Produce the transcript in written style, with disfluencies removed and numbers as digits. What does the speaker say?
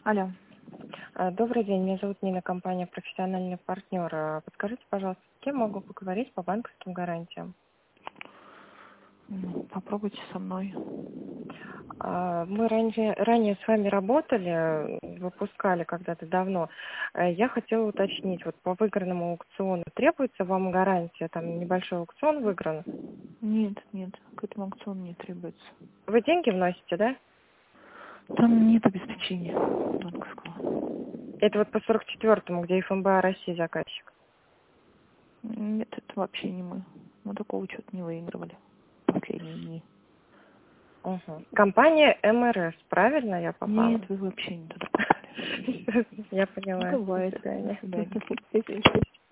Алло. Добрый день, меня зовут Нина, компания «Профессиональный партнер». Подскажите, пожалуйста, с кем могу поговорить по банковским гарантиям? Попробуйте со мной. Мы ранее с вами работали, выпускали когда-то давно. Я хотела уточнить, вот по выигранному аукциону требуется вам гарантия? Там небольшой аукцион выигран. Нет, к этому аукциону не требуется. Вы деньги вносите, да? Там нет обеспечения банковского. Это вот по 44-му, где ФМБА России заказчик. Нет, это вообще не мы. Мы такого что-то не выигрывали в последние дни. Угу. Компания МРС, правильно я попала? Нет, вы вообще не туда попали. Я поняла. До Бывает. свидания. До свидания.